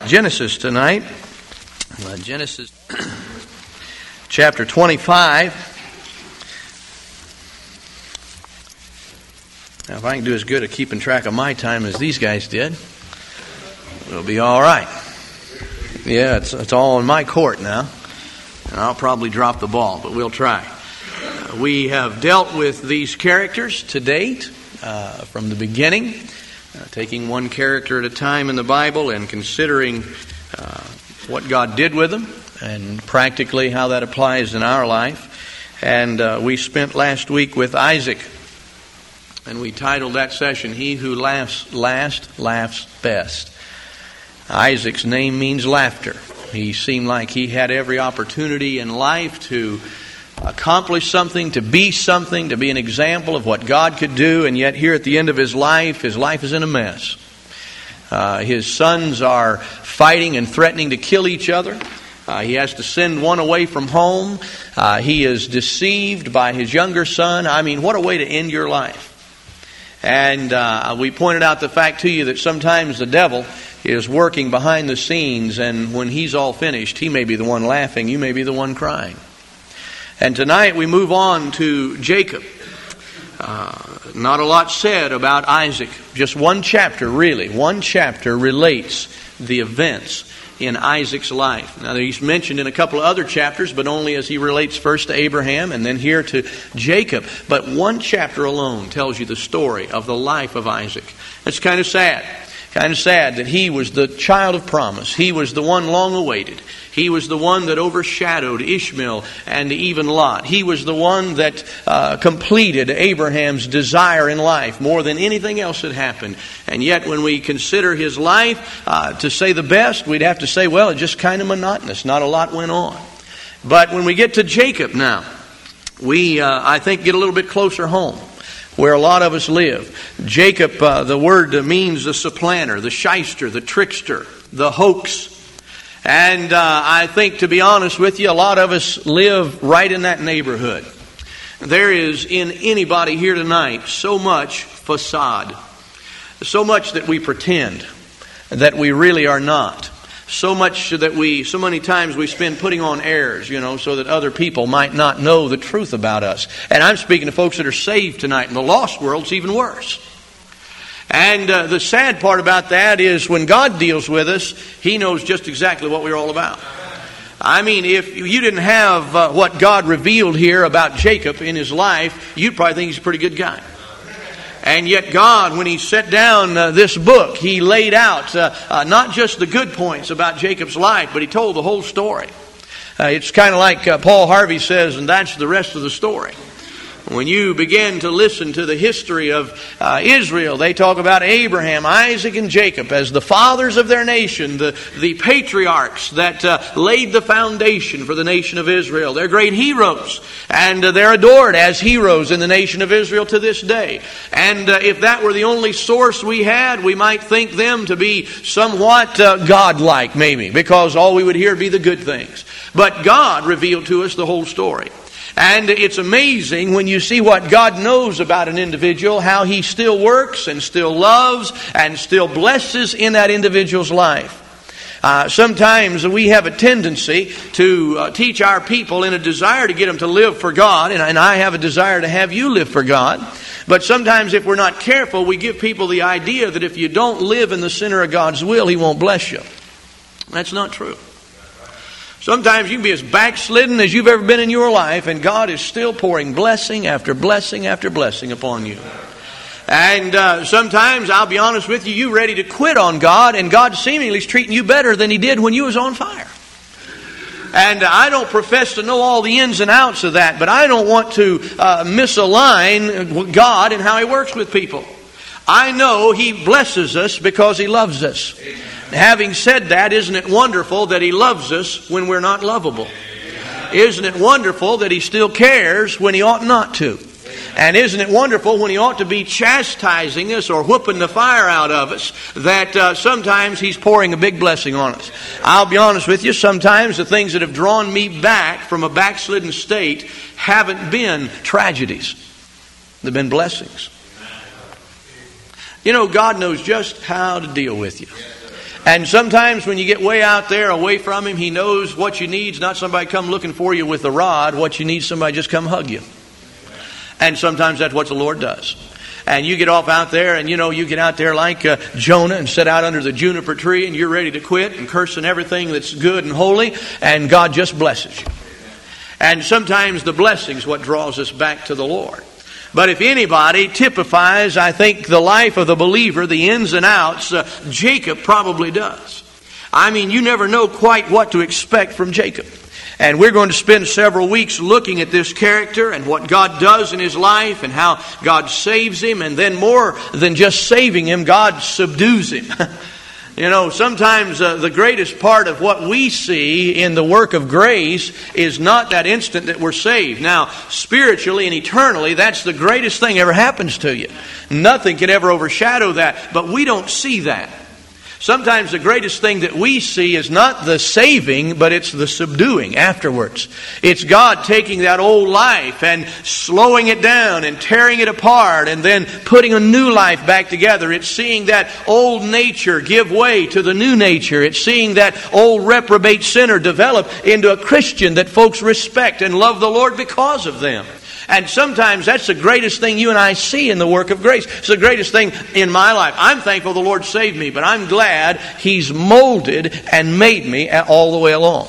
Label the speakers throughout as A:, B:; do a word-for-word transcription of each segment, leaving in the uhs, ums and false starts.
A: Genesis tonight. Uh, Genesis chapter twenty-five. Now, if I can do as good at keeping track of my time as these guys did, it'll be all right. Yeah, it's, it's all in my court now. And I'll probably drop the ball, but we'll try. Uh, we have dealt with these characters to date uh, from the beginning. Uh, taking one character at a time in the Bible and considering uh, what God did with them and practically how that applies in our life. And uh, we spent last week with Isaac, and we titled that session, He Who Laughs Last, Laughs Best. Isaac's name means laughter. He seemed like he had every opportunity in life to accomplish something, to be something, to be an example of what God could do, and yet here at the end of his life, his life is in a mess. Uh, his sons are fighting and threatening to kill each other. Uh, he has to send one away from home. Uh, he is deceived by his younger son. I mean, what a way to end your life. And uh, we pointed out the fact to you that sometimes the devil is working behind the scenes, and when he's all finished, he may be the one laughing, you may be the one crying. And tonight we move on to Jacob. Uh, not a lot said about Isaac. Just one chapter, really. One chapter relates the events in Isaac's life. Now, he's mentioned in a couple of other chapters, but only as he relates first to Abraham and then here to Jacob. But one chapter alone tells you the story of the life of Isaac. It's kind of sad. Kind of sad that he was the child of promise. He was the one long awaited. He was the one that overshadowed Ishmael and even Lot. He was the one that uh, completed Abraham's desire in life more than anything else that happened. And yet when we consider his life, uh, to say the best, we'd have to say, well, it's just kind of monotonous. Not a lot went on. But when we get to Jacob now, we, uh, I think, get a little bit closer home, where a lot of us live. Jacob, uh, the word means the supplanter, the shyster, the trickster, the hoax. And uh, I think, to be honest with you, a lot of us live right in that neighborhood. There is in anybody here tonight so much facade, so much that we pretend that we really are not. So much that we, so many times we spend putting on airs, you know, so that other people might not know the truth about us. And I'm speaking to folks that are saved tonight. In the lost world, it's even worse. And uh, the sad part about that is when God deals with us, He knows just exactly what we're all about. I mean, if you didn't have uh, what God revealed here about Jacob in his life, you'd probably think he's a pretty good guy. And yet God, when He set down uh, this book, He laid out uh, uh, not just the good points about Jacob's life, but He told the whole story. Uh, it's kind of like uh, Paul Harvey says, and that's the rest of the story. When you begin to listen to the history of uh, Israel, they talk about Abraham, Isaac, and Jacob as the fathers of their nation, the, the patriarchs that uh, laid the foundation for the nation of Israel. They're great heroes, and uh, they're adored as heroes in the nation of Israel to this day. And uh, if that were the only source we had, we might think them to be somewhat uh, godlike, maybe, because all we would hear would be the good things. But God revealed to us the whole story. And it's amazing when you see what God knows about an individual, how He still works and still loves and still blesses in that individual's life. Uh, sometimes we have a tendency to uh, teach our people in a desire to get them to live for God, and, and I have a desire to have you live for God. But sometimes if we're not careful, we give people the idea that if you don't live in the center of God's will, He won't bless you. That's not true. Sometimes you can be as backslidden as you've ever been in your life, and God is still pouring blessing after blessing after blessing upon you. And uh, sometimes, I'll be honest with you, you're ready to quit on God, and God seemingly is treating you better than He did when you was on fire. And I don't profess to know all the ins and outs of that, but I don't want to uh, misalign God and how He works with people. I know He blesses us because He loves us. Having said that, isn't it wonderful that He loves us when we're not lovable? Isn't it wonderful that He still cares when He ought not to? And isn't it wonderful when He ought to be chastising us or whooping the fire out of us, that uh, sometimes He's pouring a big blessing on us? I'll be honest with you, sometimes the things that have drawn me back from a backslidden state haven't been tragedies. They've been blessings. You know, God knows just how to deal with you. And sometimes when you get way out there, away from Him, He knows what you need is not somebody come looking for you with a rod. What you need is somebody just come hug you. And sometimes that's what the Lord does. And you get off out there, and you know, you get out there like uh, Jonah and sit out under the juniper tree, and you're ready to quit and cursing everything that's good and holy, and God just blesses you. And sometimes the blessing's what draws us back to the Lord. But if anybody typifies, I think, the life of the believer, the ins and outs, uh, Jacob probably does. I mean, you never know quite what to expect from Jacob. And we're going to spend several weeks looking at this character and what God does in his life and how God saves him. And then more than just saving him, God subdues him. You know, sometimes uh, the greatest part of what we see in the work of grace is not that instant that we're saved. Now, spiritually and eternally, that's the greatest thing ever happens to you. Nothing can ever overshadow that, but we don't see that. Sometimes the greatest thing that we see is not the saving, but it's the subduing afterwards. It's God taking that old life and slowing it down and tearing it apart and then putting a new life back together. It's seeing that old nature give way to the new nature. It's seeing that old reprobate sinner develop into a Christian that folks respect and love the Lord because of them. And sometimes that's the greatest thing you and I see in the work of grace. It's the greatest thing in my life. I'm thankful the Lord saved me, but I'm glad He's molded and made me all the way along.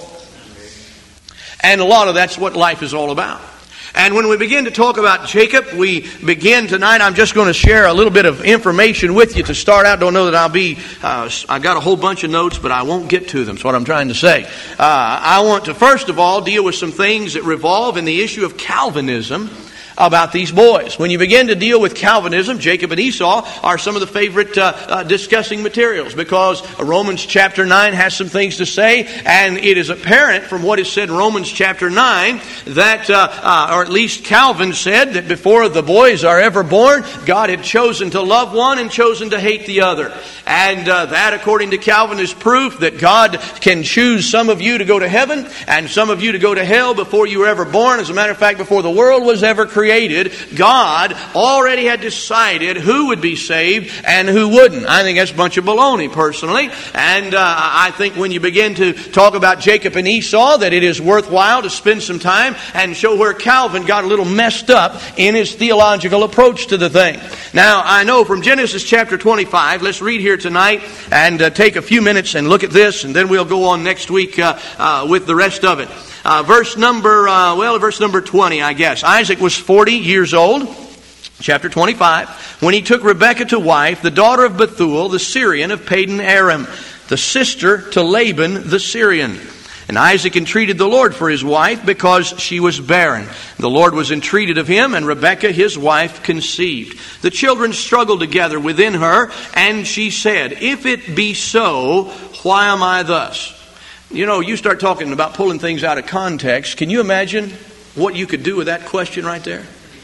A: And a lot of that's what life is all about. And when we begin to talk about Jacob, we begin tonight. I'm just going to share a little bit of information with you to start out. Don't know that I'll be, uh, I've got a whole bunch of notes, but I won't get to them. That's what I'm trying to say. Uh, I want to first of all deal with some things that revolve in the issue of Calvinism about these boys. When you begin to deal with Calvinism, Jacob and Esau are some of the favorite uh, uh, discussing materials, because Romans chapter nine has some things to say, and it is apparent from what is said in Romans chapter nine that, uh, uh, or at least Calvin said, that before the boys are ever born, God had chosen to love one and chosen to hate the other. And uh, that, according to Calvin, is proof that God can choose some of you to go to heaven and some of you to go to hell before you were ever born. As a matter of fact, before the world was ever created, God already had decided who would be saved and who wouldn't. I think that's a bunch of baloney, personally. And uh, I think when you begin to talk about Jacob and Esau, that it is worthwhile to spend some time and show where Calvin got a little messed up in his theological approach to the thing. Now, I know from Genesis chapter twenty-five, let's read here tonight and uh, take a few minutes and look at this, and then we'll go on next week uh, uh, with the rest of it. Uh, verse number, uh, well, verse number twenty, I guess. Isaac was forty years old, chapter twenty-five, when he took Rebekah to wife, the daughter of Bethuel, the Syrian of Padan Aram, the sister to Laban the Syrian. And Isaac entreated the Lord for his wife because she was barren. The Lord was entreated of him, and Rebekah his wife conceived. The children struggled together within her, and she said, "If it be so, why am I thus?" You know, you start talking about pulling things out of context. Can you imagine what you could do with that question right there?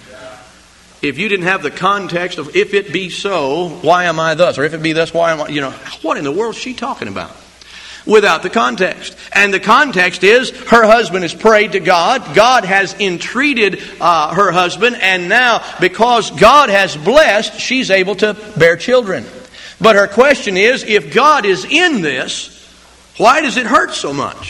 A: If you didn't have the context of "if it be so, why am I thus?" or "if it be thus, why am I," you know, what in the world is she talking about? Without the context. And the context is her husband has prayed to God. God has entreated uh, her husband. And now, because God has blessed, she's able to bear children. But her question is, if God is in this, why does it hurt so much?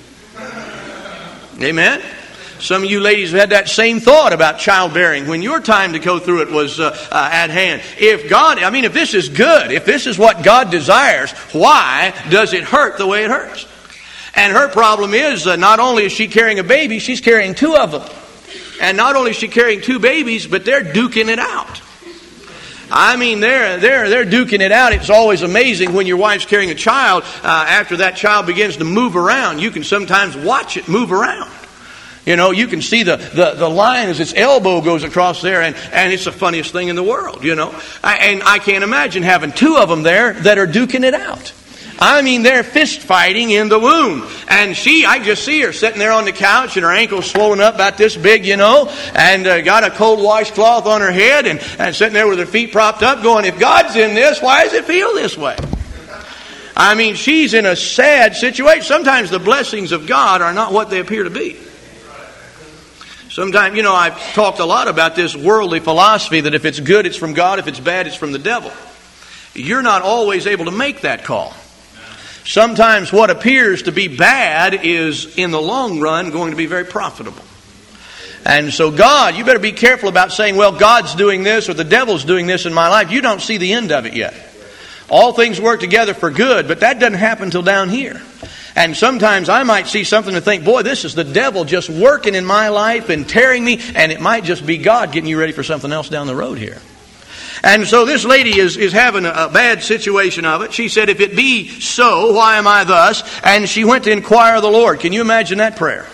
A: Amen? Some of you ladies have had that same thought about childbearing when your time to go through it was uh, uh, at hand. If God, I mean, if this is good, if this is what God desires, why does it hurt the way it hurts? And her problem is, uh, not only is she carrying a baby, she's carrying two of them. And not only is she carrying two babies, but they're duking it out. I mean, they're, they're, they're duking it out. It's always amazing when your wife's carrying a child. Uh, after that child begins to move around, you can sometimes watch it move around. You know, you can see the, the, the line as its elbow goes across there, and, and it's the funniest thing in the world, you know. I, and I can't imagine having two of them there that are duking it out. I mean, they're fist fighting in the womb. And she, I just see her sitting there on the couch, and her ankle's swollen up about this big, you know, and uh, got a cold washcloth on her head, and, and sitting there with her feet propped up going, if God's in this, why does it feel this way? I mean, she's in a sad situation. Sometimes the blessings of God are not what they appear to be. Sometimes, you know, I've talked a lot about this worldly philosophy that if it's good, it's from God. If it's bad, it's from the devil. You're not always able to make that call. Sometimes what appears to be bad is, in the long run, going to be very profitable. And so God, you better be careful about saying, well, God's doing this or the devil's doing this in my life. You don't see the end of it yet. All things work together for good, but that doesn't happen until down here. And sometimes I might see something and think, boy, this is the devil just working in my life and tearing me, and it might just be God getting you ready for something else down the road here. And so this lady is, is having a, a bad situation of it. She said, if it be so, why am I thus? And she went to inquire of the Lord. Can you imagine that prayer?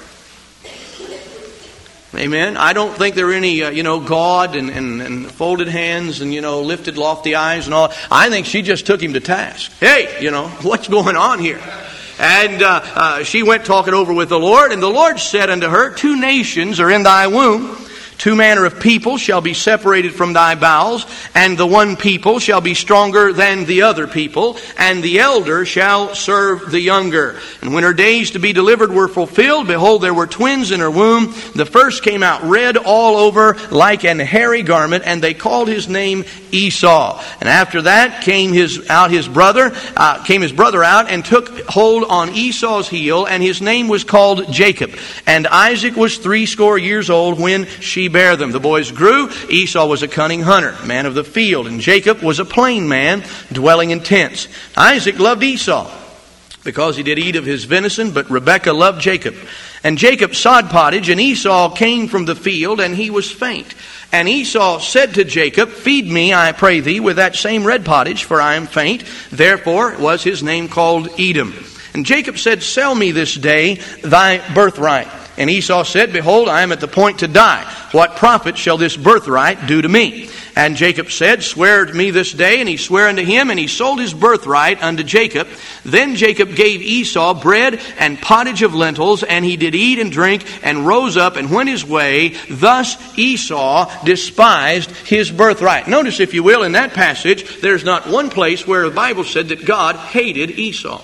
A: Amen. I don't think there are any, uh, you know, God and, and, and folded hands and, you know, lifted lofty eyes and all. I think she just took him to task. Hey, you know, what's going on here? And uh, uh, she went talking over with the Lord, and the Lord said unto her, two nations are in thy womb. Two manner of people shall be separated from thy bowels, and the one people shall be stronger than the other people, and the elder shall serve the younger. And when her days to be delivered were fulfilled, behold, there were twins in her womb. The first came out red all over like an hairy garment, and they called his name Esau. And after that came his out his brother, uh, came his brother out and took hold on Esau's heel, and his name was called Jacob. And Isaac was threescore years old when she bare them. The boys grew. Esau was a cunning hunter, man of the field, and Jacob was a plain man, dwelling in tents. Isaac loved Esau because he did eat of his venison, but Rebekah loved Jacob. And Jacob sod pottage, and Esau came from the field, and he was faint. And Esau said to Jacob, feed me, I pray thee, with that same red pottage, for I am faint. Therefore was his name called Edom. And Jacob said, sell me this day thy birthright. And Esau said, behold, I am at the point to die. What profit shall this birthright do to me? And Jacob said, swear to me this day. And he sware unto him, and he sold his birthright unto Jacob. Then Jacob gave Esau bread and pottage of lentils, and he did eat and drink, and rose up and went his way. Thus Esau despised his birthright. Notice, if you will, in that passage, there's not one place where the Bible said that God hated Esau.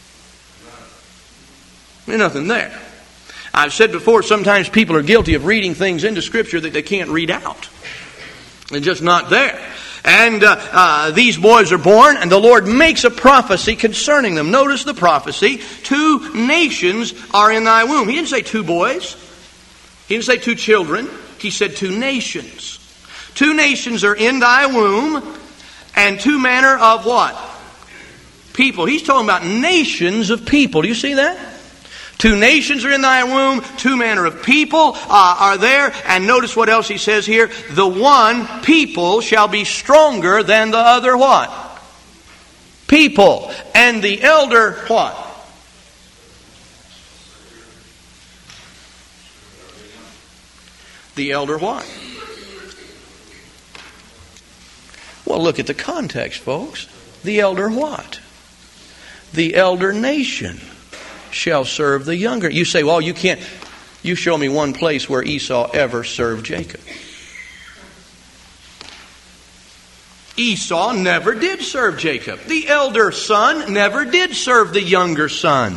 A: There's nothing there. I've said before, sometimes people are guilty of reading things into Scripture that they can't read out. They're just not there. And uh, uh, these boys are born, and the Lord makes a prophecy concerning them. Notice the prophecy. Two nations are in thy womb. He didn't say two boys. He didn't say two children. He said two nations. Two nations are in thy womb, and two manner of what? People. He's talking about nations of people. Do you see that? Two nations are in thy womb, two manner of people uh, are there. And notice what else he says here. The one people shall be stronger than the other what? People. And the elder what? The elder what? Well, look at the context, folks. The elder what? The elder nation shall serve the younger. You say, well, you can't. You show me one place where Esau ever served Jacob. Esau never did serve Jacob. The elder son never did serve the younger son.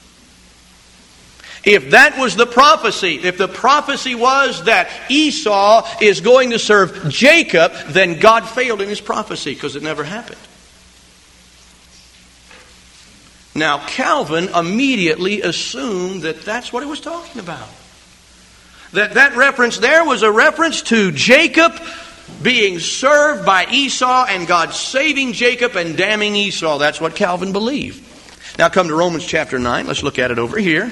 A: If that was the prophecy, if the prophecy was that Esau is going to serve Jacob, then God failed in his prophecy, because it never happened. Now, Calvin immediately assumed that that's what he was talking about. That that reference there was a reference to Jacob being served by Esau and God saving Jacob and damning Esau. That's what Calvin believed. Now come to Romans chapter nine. Let's look at it over here.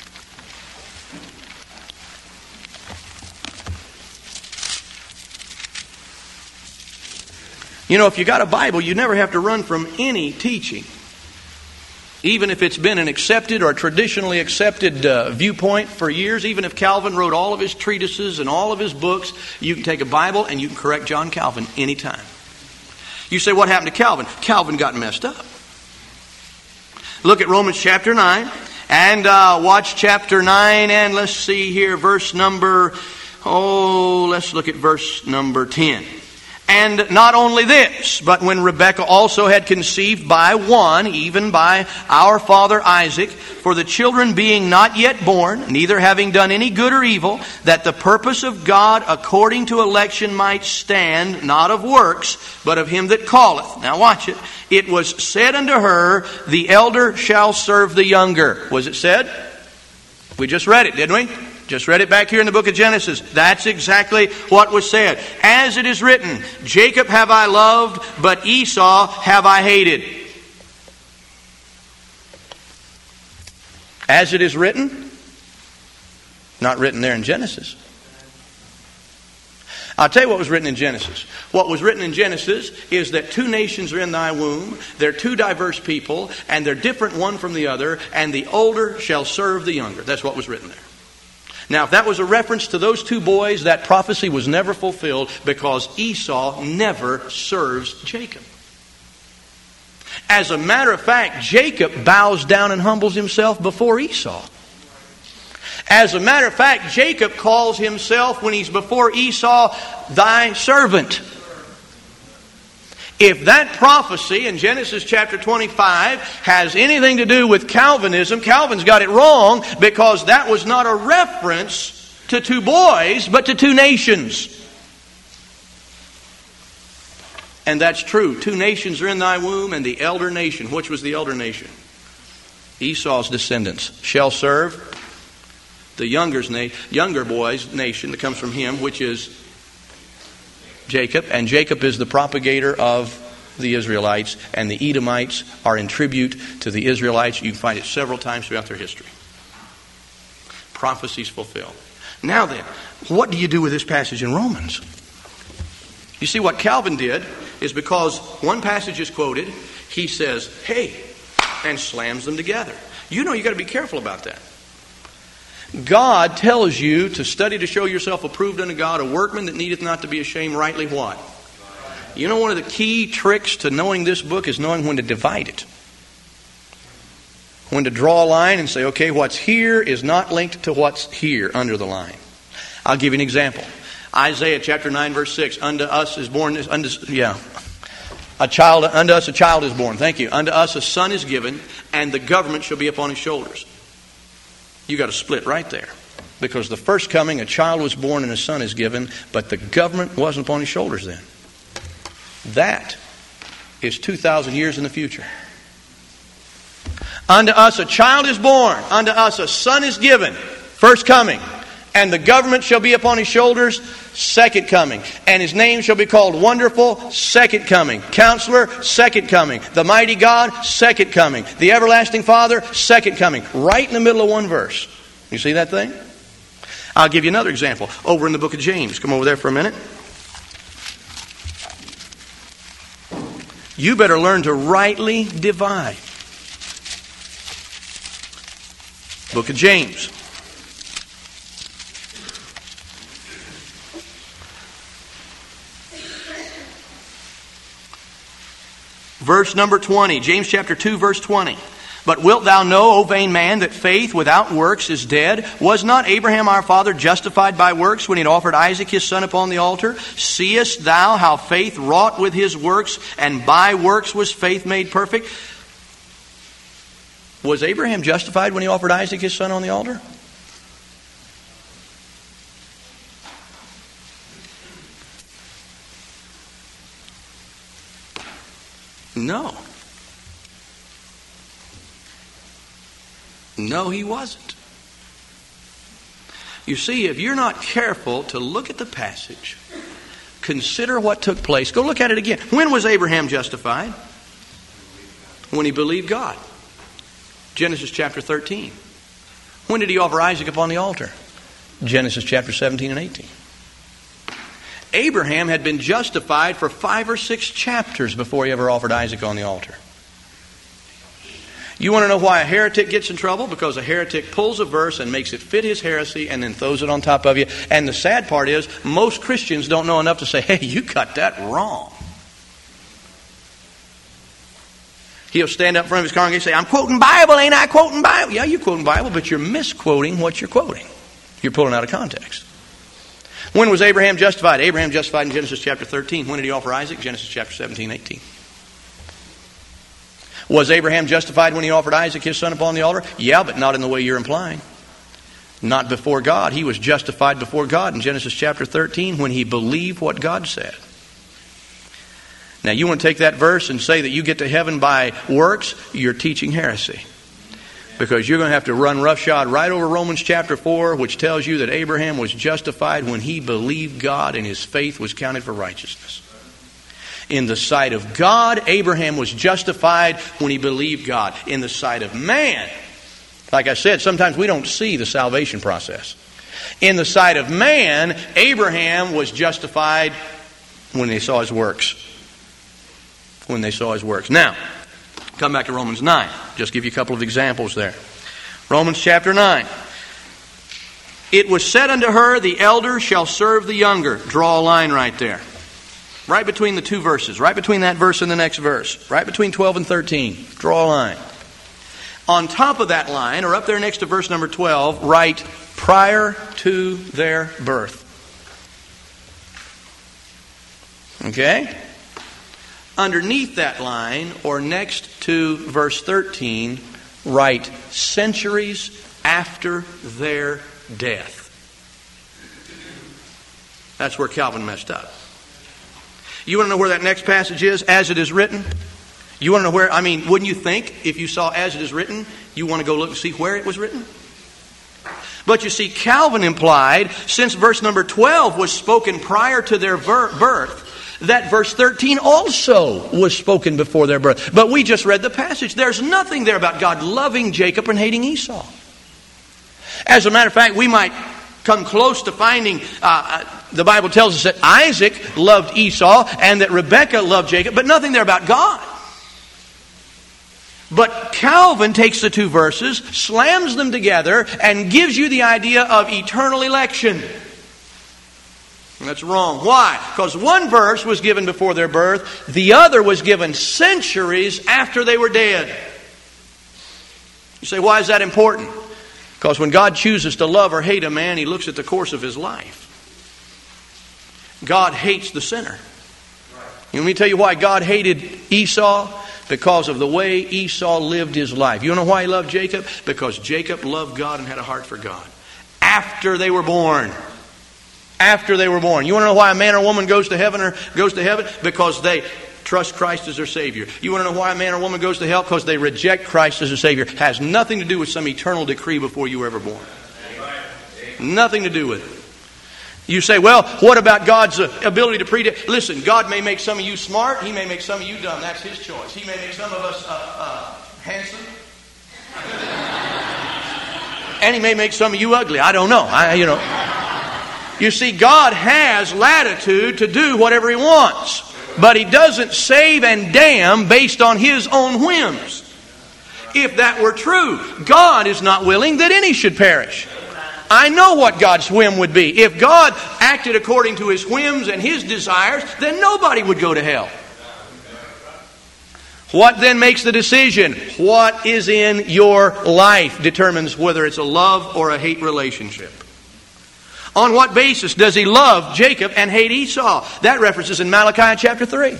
A: You know, if you got a Bible, you never have to run from any teaching. Even if it's been an accepted or traditionally accepted uh, viewpoint for years, even if Calvin wrote all of his treatises and all of his books, you can take a Bible and you can correct John Calvin anytime. You say, what happened to Calvin? Calvin got messed up. Look at Romans chapter nine and uh, watch chapter nine, and let's see here, verse number, oh, let's look at verse number ten. And not only this, but when Rebekah also had conceived by one, even by our father Isaac, for the children being not yet born, neither having done any good or evil, that the purpose of God according to election might stand, not of works, but of him that calleth. Now watch it. It was said unto her, the elder shall serve the younger. Was it said? We just read it, didn't we? Just read it back here in the book of Genesis. That's exactly what was said. As it is written, Jacob have I loved, but Esau have I hated. As it is written, not written there in Genesis. I'll tell you what was written in Genesis. What was written in Genesis is that two nations are in thy womb. They're two diverse people, and they're different one from the other, and the older shall serve the younger. That's what was written there. Now, if that was a reference to those two boys, that prophecy was never fulfilled because Esau never serves Jacob. As a matter of fact, Jacob bows down and humbles himself before Esau. As a matter of fact, Jacob calls himself, when he's before Esau, thy servant. If that prophecy in Genesis chapter twenty-five has anything to do with Calvinism, Calvin's got it wrong, because that was not a reference to two boys, but to two nations. And that's true. Two nations are in thy womb, and the elder nation, which was the elder nation? Esau's descendants shall serve the younger's na- younger boy's nation that comes from him, which is Jacob, and Jacob is the propagator of the Israelites, and the Edomites are in tribute to the Israelites. You can find it several times throughout their history. Prophecies fulfilled. Now then, what do you do with this passage in Romans? You see, what Calvin did is, because one passage is quoted, he says, hey, and slams them together. You know, you got to be careful about that. God tells you to study to show yourself approved unto God, a workman that needeth not to be ashamed, rightly what? You know, one of the key tricks to knowing this book is knowing when to divide it. When to draw a line and say, okay, what's here is not linked to what's here under the line. I'll give you an example. Isaiah chapter nine verse six, unto us is born, unto, yeah, a child, unto us a child is born. Thank you. Unto us a son is given, and the government shall be upon his shoulders. You got to split right there. Because the first coming, a child was born and a son is given, but the government wasn't upon his shoulders then. That is two thousand years in the future. Unto us a child is born, unto us a son is given, first coming. And the government shall be upon his shoulders, second coming. And his name shall be called Wonderful, second coming. Counselor, second coming. The Mighty God, second coming. The Everlasting Father, second coming. Right in the middle of one verse. You see that thing? I'll give you another example. Over in the book of James. Come over there for a minute. You better learn to rightly divide. Book of James. Verse number twenty, James chapter two, verse twenty. But wilt thou know, O vain man, that faith without works is dead? Was not Abraham our father justified by works when he had offered Isaac his son upon the altar? Seest thou how faith wrought with his works, and by works was faith made perfect? Was Abraham justified when he offered Isaac his son on the altar? No. No, he wasn't. You see, if you're not careful to look at the passage, consider what took place. Go look at it again. When was Abraham justified? When he believed God. Genesis chapter thirteen. When did he offer Isaac upon the altar? Genesis chapter seventeen and eighteen. Abraham had been justified for five or six chapters before he ever offered Isaac on the altar. You want to know why a heretic gets in trouble? Because a heretic pulls a verse and makes it fit his heresy and then throws it on top of you. And the sad part is, most Christians don't know enough to say, hey, you got that wrong. He'll stand up in front of his congregation and say, I'm quoting Bible, ain't I quoting Bible? Yeah, you're quoting Bible, but you're misquoting what you're quoting. You're pulling out of context. When was Abraham justified? Abraham justified in Genesis chapter thirteen. When did he offer Isaac? Genesis chapter seventeen, eighteen. Was Abraham justified when he offered Isaac, his son, upon the altar? Yeah, but not in the way you're implying. Not before God. He was justified before God in Genesis chapter thirteen when he believed what God said. Now, you want to take that verse and say that you get to heaven by works? You're teaching heresy. Because you're going to have to run roughshod right over Romans chapter four, which tells you that Abraham was justified when he believed God and his faith was counted for righteousness. In the sight of God, Abraham was justified when he believed God. In the sight of man, like I said, sometimes we don't see the salvation process. In the sight of man, Abraham was justified when they saw his works. When they saw his works. Now, come back to Romans nine. Just give you a couple of examples there. Romans chapter nine. It was said unto her, the elder shall serve the younger. Draw a line right there. Right between the two verses. Right between that verse and the next verse. Right between twelve and thirteen. Draw a line. On top of that line, or up there next to verse number twelve, write prior to their birth. Okay? Underneath that line, or next to verse thirteen, write centuries after their death. That's where Calvin messed up. You want to know where that next passage is? As it is written? You want to know where? I mean, wouldn't you think if you saw as it is written, you want to go look and see where it was written? But you see, Calvin implied, since verse number twelve was spoken prior to their birth, that verse thirteen also was spoken before their birth. But we just read the passage. There's nothing there about God loving Jacob and hating Esau. As a matter of fact, we might come close to finding, uh, the Bible tells us that Isaac loved Esau and that Rebekah loved Jacob, but nothing there about God. But Calvin takes the two verses, slams them together, and gives you the idea of eternal election. That's wrong. Why? Because one verse was given before their birth. The other was given centuries after they were dead. You say, why is that important? Because when God chooses to love or hate a man, He looks at the course of his life. God hates the sinner. And let me tell you why God hated Esau. Because of the way Esau lived his life. You know why he loved Jacob? Because Jacob loved God and had a heart for God. After they were born. After they were born. You want to know why a man or woman goes to heaven or goes to heaven? Because they trust Christ as their Savior. You want to know why a man or woman goes to hell? Because they reject Christ as their Savior. It has nothing to do with some eternal decree before you were ever born. Nothing to do with it. You say, well, what about God's ability to predict? Listen, God may make some of you smart. He may make some of you dumb. That's His choice. He may make some of us uh, uh, handsome. And He may make some of you ugly. I don't know. I, you know. You see, God has latitude to do whatever He wants. But He doesn't save and damn based on His own whims. If that were true, God is not willing that any should perish. I know what God's whim would be. If God acted according to His whims and His desires, then nobody would go to hell. What then makes the decision? What is in your life determines whether it's a love or a hate relationship. On what basis does He love Jacob and hate Esau? That references in Malachi chapter three.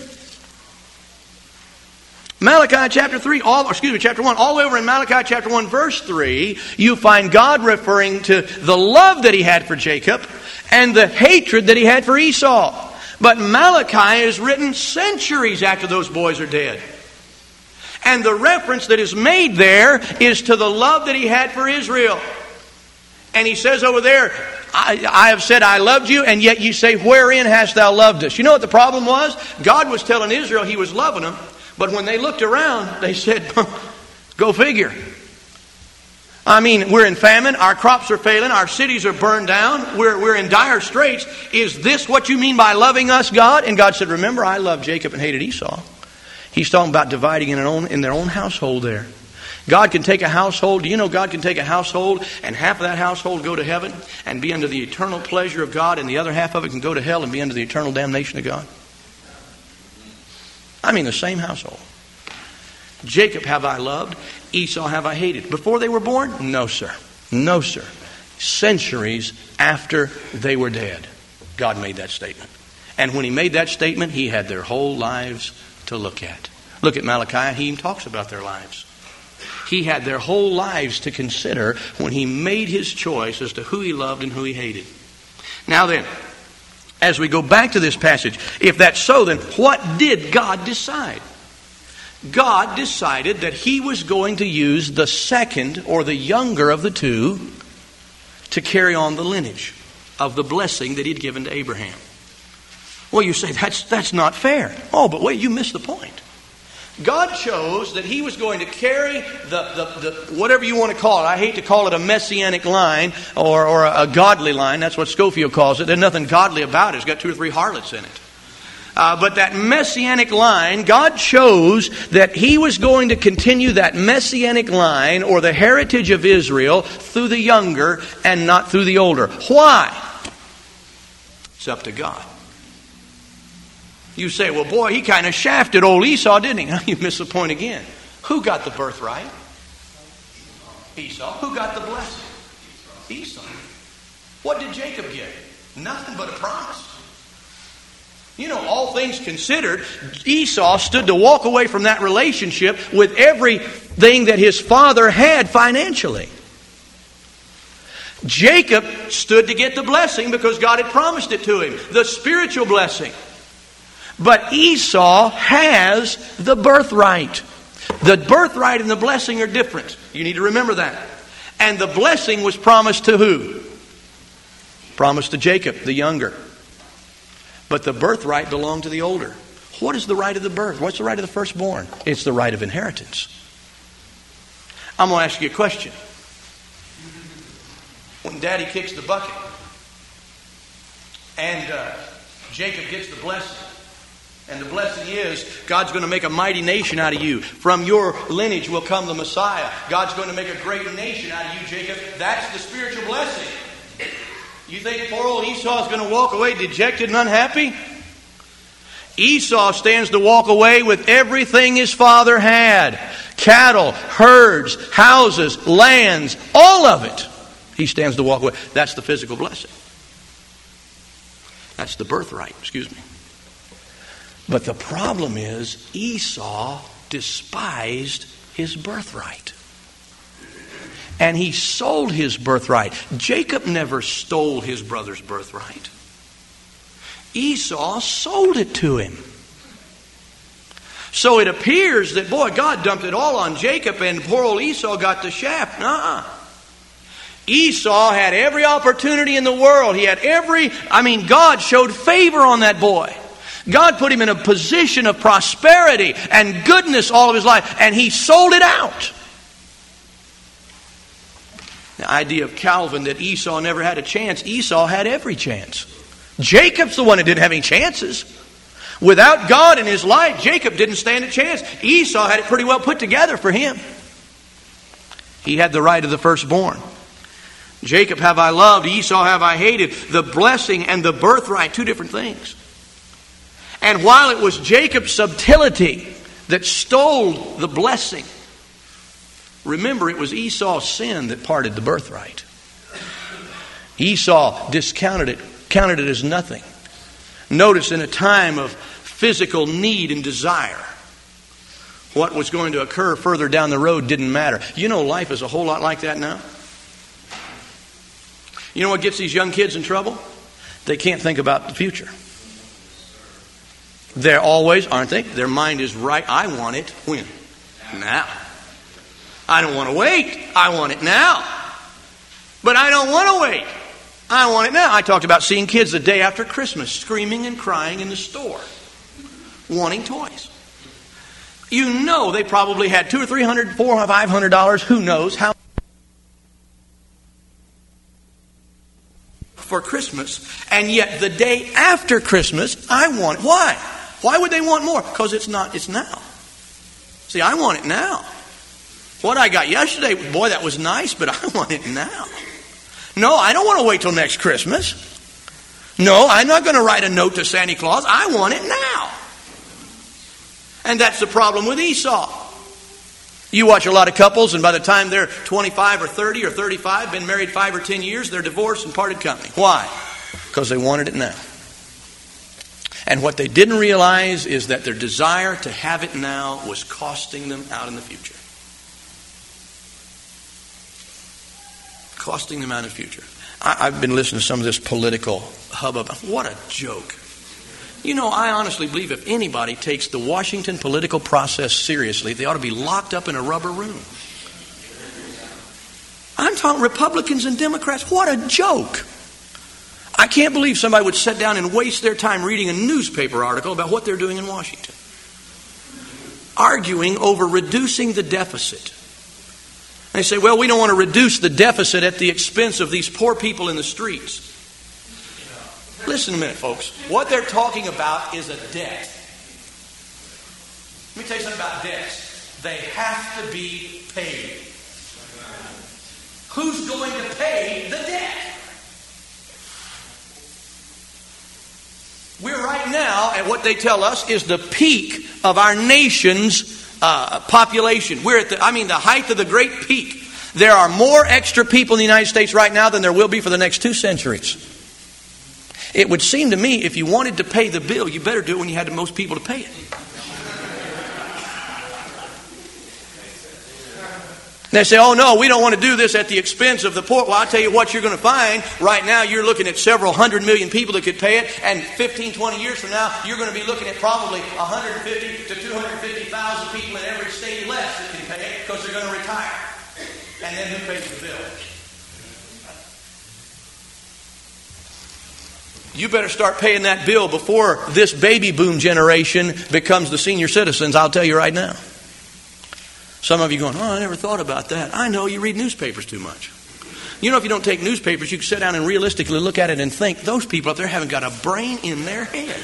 A: Malachi chapter three, all, excuse me, chapter one, all the way over in Malachi chapter one, verse three, you find God referring to the love that He had for Jacob and the hatred that He had for Esau. But Malachi is written centuries after those boys are dead. And the reference that is made there is to the love that He had for Israel. And He says over there, I, I have said I loved you, and yet you say, wherein hast thou loved us? You know what the problem was? God was telling Israel He was loving them. But when they looked around, they said, go figure. I mean, we're in famine. Our crops are failing. Our cities are burned down. We're, we're in dire straits. Is this what you mean by loving us, God? And God said, remember, I loved Jacob and hated Esau. He's talking about dividing in, an own, in their own household there. God can take a household. Do you know God can take a household and half of that household go to heaven and be under the eternal pleasure of God, and the other half of it can go to hell and be under the eternal damnation of God? I mean, the same household. Jacob have I loved, Esau have I hated. Before they were born? No, sir. No, sir. Centuries after they were dead. God made that statement. And when he made that statement, he had their whole lives to look at. Look at Malachi. He even talks about their lives. He had their whole lives to consider when he made his choice as to who he loved and who he hated. Now then, as we go back to this passage, if that's so, then what did God decide? God decided that he was going to use the second or the younger of the two to carry on the lineage of the blessing that he'd given to Abraham. Well, you say, that's, that's not fair. Oh, but wait, you missed the point. God chose that he was going to carry the, the, the whatever you want to call it. I hate to call it a messianic line or, or a, a godly line. That's what Scofield calls it. There's nothing godly about it. It's got two or three harlots in it. Uh, but that messianic line, God chose that he was going to continue that messianic line or the heritage of Israel through the younger and not through the older. Why? It's up to God. You say, well, boy, he kind of shafted old Esau, didn't he? You miss the point again. Who got the birthright? Esau. Who got the blessing? Esau. What did Jacob get? Nothing but a promise. You know, all things considered, Esau stood to walk away from that relationship with everything that his father had financially. Jacob stood to get the blessing because God had promised it to him, the spiritual blessing. But Esau has the birthright. The birthright and the blessing are different. You need to remember that. And the blessing was promised to who? Promised to Jacob, the younger. But the birthright belonged to the older. What is the right of the birth? What's the right of the firstborn? It's the right of inheritance. I'm going to ask you a question. When Daddy kicks the bucket and uh, Jacob gets the blessing, and the blessing is, God's going to make a mighty nation out of you. From your lineage will come the Messiah. God's going to make a great nation out of you, Jacob. That's the spiritual blessing. You think poor old Esau is going to walk away dejected and unhappy? Esau stands to walk away with everything his father had. Cattle, herds, houses, lands, all of it. He stands to walk away. That's the physical blessing. That's the birthright, excuse me. But the problem is Esau despised his birthright. And he sold his birthright. Jacob never stole his brother's birthright. Esau sold it to him. So it appears that, boy, God dumped it all on Jacob and poor old Esau got the shaft. Nuh-uh. Esau had every opportunity in the world. He had every, I mean, God showed favor on that boy. God put him in a position of prosperity and goodness all of his life, and he sold it out. The idea of Calvin that Esau never had a chance, Esau had every chance. Jacob's the one that didn't have any chances. Without God in his life, Jacob didn't stand a chance. Esau had it pretty well put together for him. He had the right of the firstborn. Jacob have I loved, Esau have I hated. The blessing and the birthright, two different things. And while it was Jacob's subtlety that stole the blessing, remember it was Esau's sin that parted the birthright. Esau discounted it, counted it as nothing. Notice in a time of physical need and desire, what was going to occur further down the road didn't matter. You know, life is a whole lot like that now. You know what gets these young kids in trouble? They can't think about the future. They're always, aren't they? Their mind is right. I want it when? Now. I don't want to wait. I want it now. But I don't want to wait. I want it now. I talked about seeing kids the day after Christmas screaming and crying in the store, wanting toys. You know they probably had two or three hundred, four or five hundred dollars. Who knows how for Christmas, and yet the day after Christmas, I want it. Why? Why would they want more? Because it's not. It's now. See, I want it now. What I got yesterday, boy, that was nice, but I want it now. No, I don't want to wait till next Christmas. No, I'm not going to write a note to Santa Claus. I want it now. And that's the problem with Esau. You watch a lot of couples, and by the time they're twenty-five or thirty or thirty-five, been married five or ten years, they're divorced and parted company. Why? because they wanted it now. And what they didn't realize is that their desire to have it now was costing them out in the future. Costing them out in the future. I, I've been listening to some of this political hubbub. What a joke. You know, I honestly believe if anybody takes the Washington political process seriously, they ought to be locked up in a rubber room. I'm talking Republicans and Democrats. What a joke. I can't believe somebody would sit down and waste their time reading a newspaper article about what they're doing in Washington. Arguing over reducing the deficit. They say, well, we don't want to reduce the deficit at the expense of these poor people in the streets. Listen a minute, folks. What they're talking about is a debt. Let me tell you something about debts. They have to be paid. Who's going to pay the debt? We're right now at what they tell us is the peak of our nation's uh, population. We're at the, I mean, the height of the great peak. There are more extra people in the United States right now than there will be for the next two centuries. It would seem to me if you wanted to pay the bill, you better do it when you had the most people to pay it. They say, oh no, we don't want to do this at the expense of the poor. Well, I'll tell you what you're going to find. Right now you're looking at several hundred million people that could pay it. And fifteen, twenty years from now, you're going to be looking at probably one hundred fifty to two hundred fifty thousand people in every state less that can pay it because they're going to retire. And then who pays the bill? You better start paying that bill before this baby boom generation becomes the senior citizens, I'll tell you right now. Some of you going, oh, I never thought about that. I know, you read newspapers too much. You know, if you don't take newspapers, you can sit down and realistically look at it and think, those people up there haven't got a brain in their head.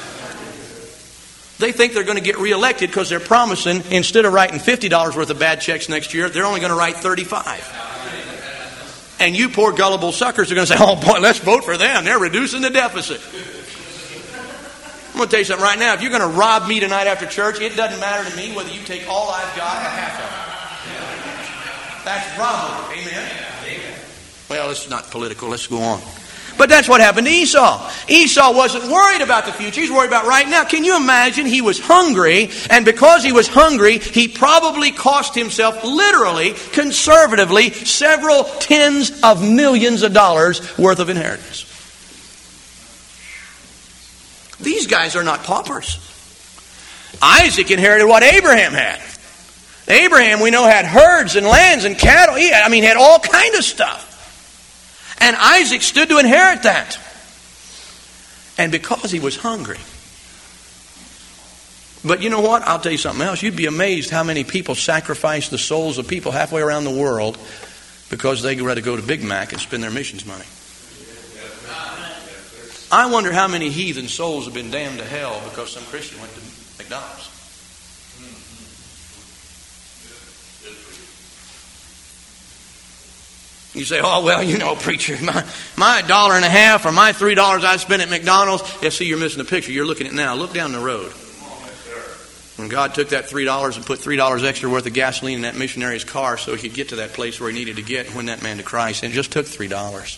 A: They think they're going to get reelected because they're promising, instead of writing fifty dollars worth of bad checks next year, they're only going to write thirty-five. And you poor gullible suckers are going to say, oh boy, let's vote for them. They're reducing the deficit. I'm going to tell you something right now. If you're going to rob me tonight after church, it doesn't matter to me whether you take all I've got or half of it. That's the problem. Amen? Well, it's not political. Let's go on. But that's what happened to Esau. Esau wasn't worried about the future. He's worried about right now. Can you imagine? He was hungry, and because he was hungry, he probably cost himself literally, conservatively, several tens of millions of dollars worth of inheritance. These guys are not paupers. Isaac inherited what Abraham had. Abraham, we know, had herds and lands and cattle. He had, I mean, had all kind of stuff. And Isaac stood to inherit that. And because he was hungry. But you know what? I'll tell you something else. You'd be amazed how many people sacrifice the souls of people halfway around the world because they'd rather go to Big Mac and spend their missions money. I wonder how many heathen souls have been damned to hell because some Christian went to McDonald's. You say, oh, well, you know, preacher, my, my dollar and a half or my three dollars I spent at McDonald's. Yeah, see, you're missing the picture. You're looking at it now. Look down the road. When God took that three dollars and put three dollars extra worth of gasoline in that missionary's car so he could get to that place where he needed to get and win that man to Christ, and it just took three dollars.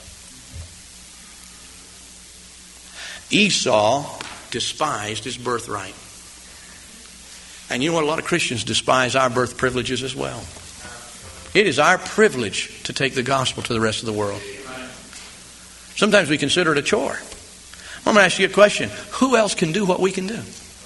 A: Esau despised his birthright. And you know what? A lot of Christians despise our birth privileges as well. It is our privilege to take the gospel to the rest of the world. Sometimes we consider it a chore. I'm going to ask you a question. Who else can do what we can do?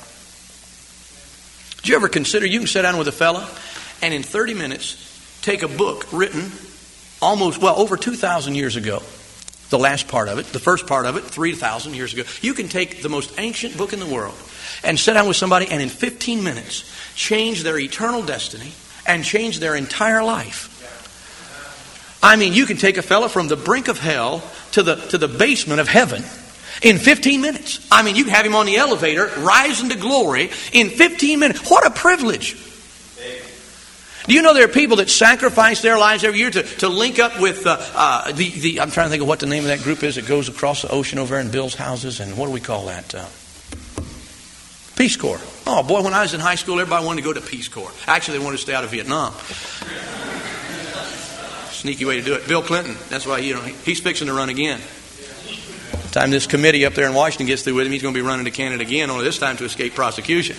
A: Did you ever consider you can sit down with a fella and in thirty minutes take a book written almost, well, over two thousand years ago. The last part of it, the first part of it, three thousand years ago. You can take the most ancient book in the world and sit down with somebody and in fifteen minutes change their eternal destiny and change their entire life. I mean, you can take a fella from the brink of hell to the to the basement of heaven in fifteen minutes. I mean, you can have him on the elevator, rising to glory in fifteen minutes. What a privilege. Do you know there are people that sacrifice their lives every year to, to link up with uh, uh, the, the, I'm trying to think of what the name of that group is that goes across the ocean over there and builds houses, and what do we call that? Uh, Peace Corps. Oh boy, when I was in high school, everybody wanted to go to Peace Corps. Actually, they wanted to stay out of Vietnam. Sneaky way to do it. Bill Clinton, that's why, you know, he's fixing to run again. Time this committee up there in Washington gets through with him, he's going to be running to Canada again, only this time to escape prosecution.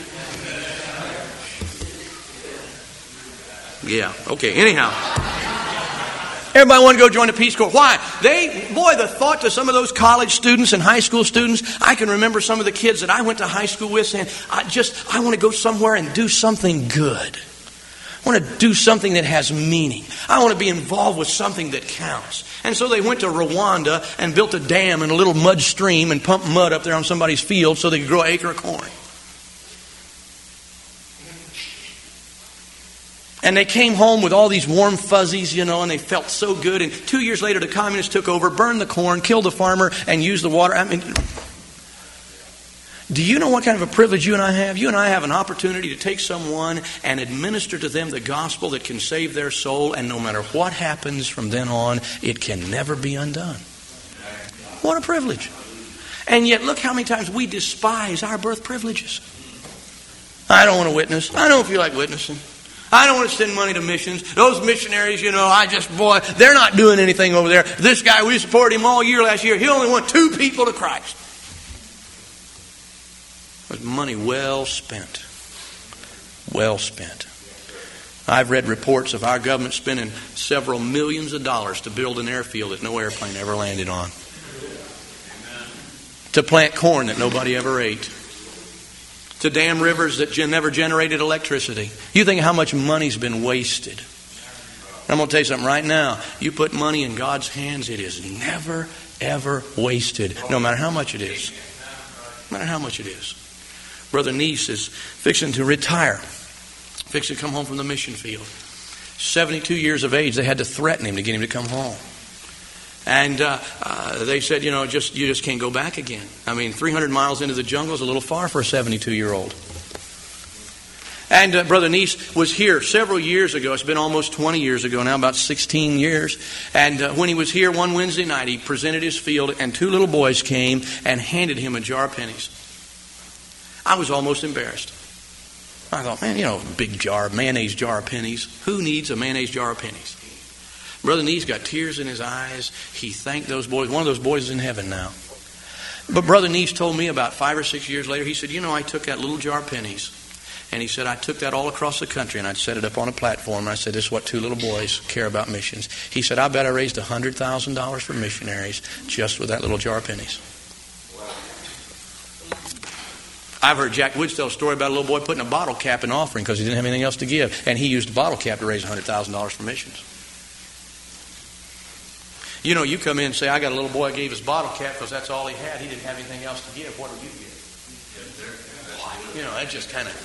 A: Yeah, okay, anyhow. Everybody wanted to go join the Peace Corps. Why? They, boy, the thought to some of those college students and high school students, I can remember some of the kids that I went to high school with saying, I just, I want to go somewhere and do something good. I want to do something that has meaning. I want to be involved with something that counts. And so they went to Rwanda and built a dam in a little mud stream and pumped mud up there on somebody's field so they could grow an acre of corn. And they came home with all these warm fuzzies, you know, and they felt so good. And two years later, the communists took over, burned the corn, killed the farmer, and used the water. I mean, do you know what kind of a privilege you and I have? You and I have an opportunity to take someone and administer to them the gospel that can save their soul. And no matter what happens from then on, it can never be undone. What a privilege. And yet, look how many times we despise our birth privileges. I don't want to witness. I don't feel like witnessing. I don't want to send money to missions. Those missionaries, you know, I just, boy, they're not doing anything over there. This guy, we supported him all year last year. He only won two people to Christ. It was money well spent. Well spent. I've read reports of our government spending several millions of dollars to build an airfield that no airplane ever landed on. To plant corn that nobody ever ate. To dam rivers that never generated electricity. You think how much money's been wasted. I'm going to tell you something right now. You put money in God's hands, it is never, ever wasted. No matter how much it is. No matter how much it is. Brother Neese is fixing to retire. Fixing to come home from the mission field. seventy-two years of age. They had to threaten him to get him to come home. And uh, uh, they said, you know, just you just can't go back again. I mean, three hundred miles into the jungle is a little far for a seventy-two-year-old. And uh, Brother Neese was here several years ago. It's been almost twenty years ago now, about sixteen years. And uh, when he was here one Wednesday night, he presented his field, and two little boys came and handed him a jar of pennies. I was almost embarrassed. I thought, man, you know, big jar, mayonnaise jar of pennies. Who needs a mayonnaise jar of pennies? Brother Neese got tears in his eyes. He thanked those boys. One of those boys is in heaven now. But Brother Neese told me about five or six years later, he said, you know, I took that little jar of pennies. And he said, I took that all across the country and I'd set it up on a platform. And I said, this is what two little boys care about missions. He said, I bet I raised one hundred thousand dollars for missionaries just with that little jar of pennies. I've heard Jack Woods tell a story about a little boy putting a bottle cap in offering because he didn't have anything else to give. And he used a bottle cap to raise one hundred thousand dollars for missions. You know, you come in and say, I got a little boy that gave his bottle cap because that's all he had. He didn't have anything else to give. What do you give? You know, that just kind of...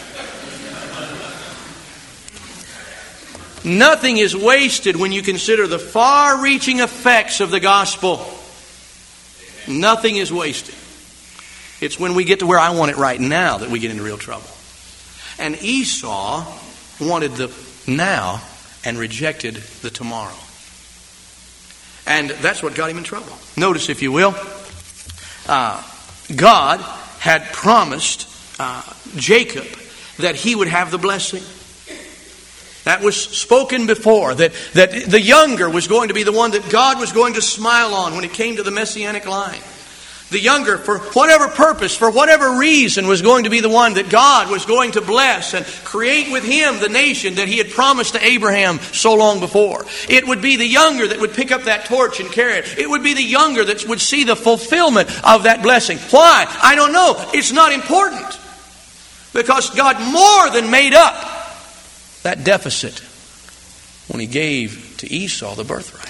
A: Nothing is wasted when you consider the far-reaching effects of the gospel. Nothing is wasted. It's when we get to where I want it right now that we get into real trouble. And Esau wanted the now and rejected the tomorrow. And that's what got him in trouble. Notice, if you will, uh, God had promised uh, Jacob that he would have the blessing. That was spoken before, that, that the younger was going to be the one that God was going to smile on when it came to the Messianic line. The younger, for whatever purpose, for whatever reason, was going to be the one that God was going to bless and create with him the nation that he had promised to Abraham so long before. It would be the younger that would pick up that torch and carry it. It would be the younger that would see the fulfillment of that blessing. Why? I don't know. It's not important. Because God more than made up that deficit when he gave to Esau the birthright.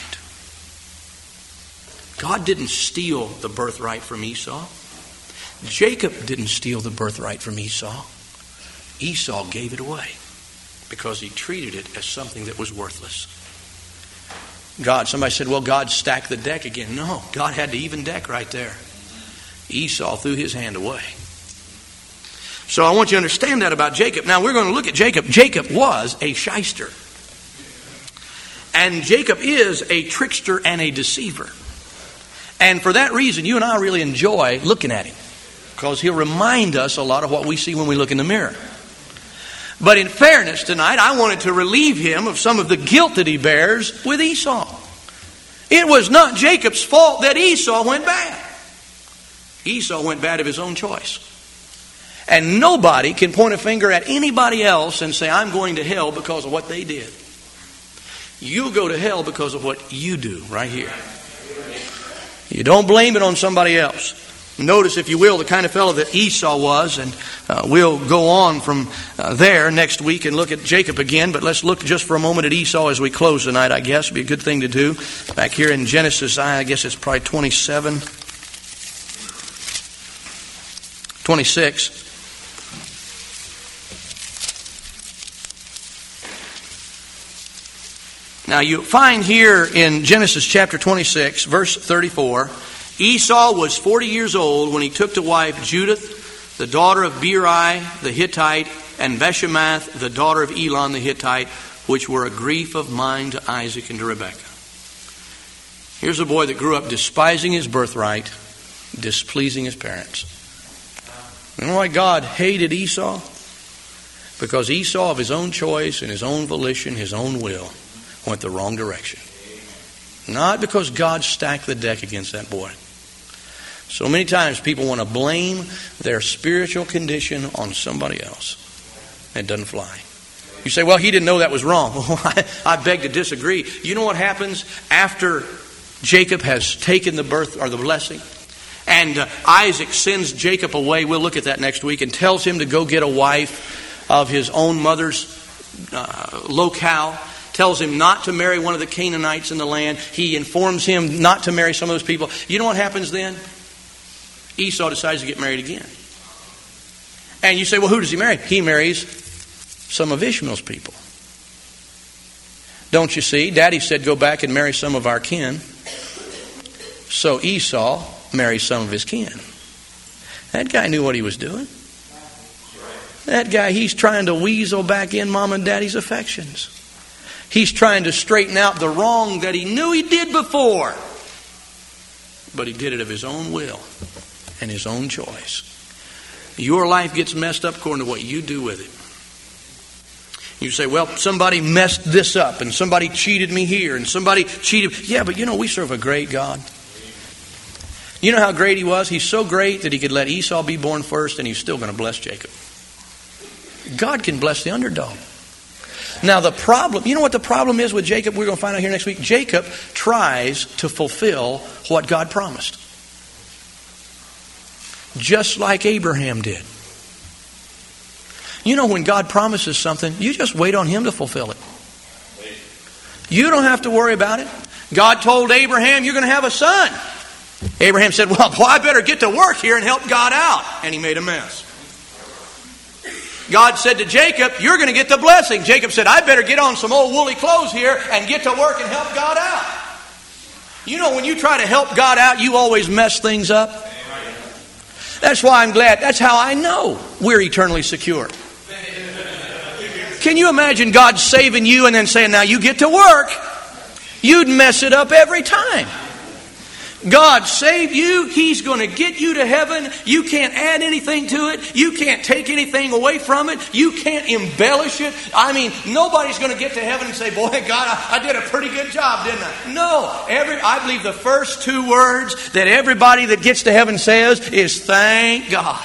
A: God didn't steal the birthright from Esau. Jacob didn't steal the birthright from Esau. Esau gave it away because he treated it as something that was worthless. God, somebody said, well, God stacked the deck again. No, God had the even deck right there. Esau threw his hand away. So I want you to understand that about Jacob. Now we're going to look at Jacob. Jacob was a shyster. And Jacob is a trickster and a deceiver. And for that reason, you and I really enjoy looking at him. Because he'll remind us a lot of what we see when we look in the mirror. But in fairness tonight, I wanted to relieve him of some of the guilt that he bears with Esau. It was not Jacob's fault that Esau went bad. Esau went bad of his own choice. And nobody can point a finger at anybody else and say, I'm going to hell because of what they did. You'll go to hell because of what you do right here. You don't blame it on somebody else. Notice, if you will, the kind of fellow that Esau was, and uh, we'll go on from uh, there next week and look at Jacob again, but let's look just for a moment at Esau as we close tonight, I guess. It'd be a good thing to do. Back here in Genesis, I guess it's probably twenty-seven, twenty-six. Now you find here in Genesis chapter twenty-six, verse thirty-four, Esau was forty years old when he took to wife Judith, the daughter of Beeri the Hittite, and Beshemath, the daughter of Elon the Hittite, which were a grief of mind to Isaac and to Rebekah. Here's a boy that grew up despising his birthright, displeasing his parents. You know why God hated Esau? Because Esau, of his own choice and his own volition, his own will, went the wrong direction. Not because God stacked the deck against that boy. So many times people want to blame their spiritual condition on somebody else. It doesn't fly. You say, well, he didn't know that was wrong. Well, I, I beg to disagree. You know what happens after Jacob has taken the birth or the blessing? And uh, Isaac sends Jacob away. We'll look at that next week. And tells him to go get a wife of his own mother's uh, locale. Tells him not to marry one of the Canaanites in the land. He informs him not to marry some of those people. You know what happens then? Esau decides to get married again. And you say, well, who does he marry? He marries some of Ishmael's people. Don't you see? Daddy said go back and marry some of our kin. So Esau marries some of his kin. That guy knew what he was doing. That guy, he's trying to weasel back in mom and daddy's affections. He's trying to straighten out the wrong that he knew he did before. But he did it of his own will and his own choice. Your life gets messed up according to what you do with it. You say, well, somebody messed this up and somebody cheated me here and somebody cheated. Yeah, but you know, we serve a great God. You know how great he was? He's so great that he could let Esau be born first and he's still going to bless Jacob. God can bless the underdog. Now the problem, you know what the problem is with Jacob? We're going to find out here next week. Jacob tries to fulfill what God promised. Just like Abraham did. You know, when God promises something, you just wait on him to fulfill it. You don't have to worry about it. God told Abraham, you're going to have a son. Abraham said, well, well, I better get to work here and help God out. And he made a mess. God said to Jacob, you're going to get the blessing. Jacob said, I better get on some old woolly clothes here and get to work and help God out. You know, when you try to help God out, you always mess things up. That's why I'm glad. That's how I know we're eternally secure. Can you imagine God saving you and then saying, now you get to work? You'd mess it up every time. God saved you. He's going to get you to heaven. You can't add anything to it. You can't take anything away from it. You can't embellish it. I mean, nobody's going to get to heaven and say, boy, God, I, I did a pretty good job, didn't I? No. Every, I believe the first two words that everybody that gets to heaven says is, thank God.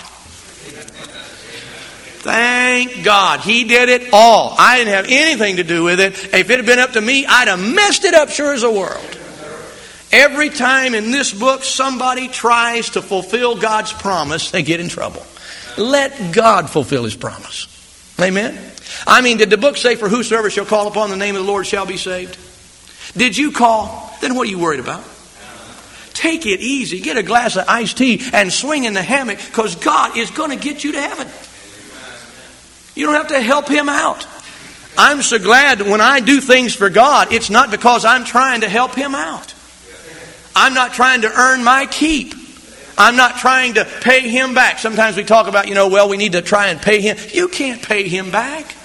A: Thank God. He did it all. I didn't have anything to do with it. If it had been up to me, I'd have messed it up sure as a world. Every time in this book somebody tries to fulfill God's promise, they get in trouble. Let God fulfill His promise. Amen? I mean, did the book say, for whosoever shall call upon the name of the Lord shall be saved? Did you call? Then what are you worried about? Take it easy. Get a glass of iced tea and swing in the hammock, because God is going to get you to heaven. You don't have to help Him out. I'm so glad when I do things for God, it's not because I'm trying to help Him out. I'm not trying to earn my keep. I'm not trying to pay Him back. Sometimes we talk about, you know, well, we need to try and pay Him. You can't pay Him back.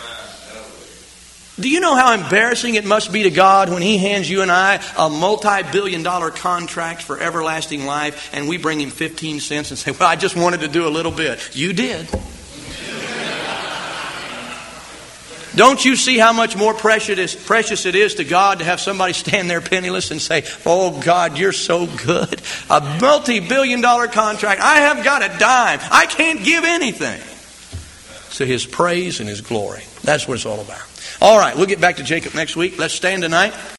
A: Do you know how embarrassing it must be to God when He hands you and I a multi-billion dollar contract for everlasting life, and we bring Him fifteen cents and say, well, I just wanted to do a little bit. You did. Don't you see how much more precious, precious it is to God to have somebody stand there penniless and say, oh God, you're so good. A multi-billion dollar contract. I haven't got a dime. I can't give anything. To His praise and His glory. That's what it's all about. All right, we'll get back to Jacob next week. Let's stand tonight.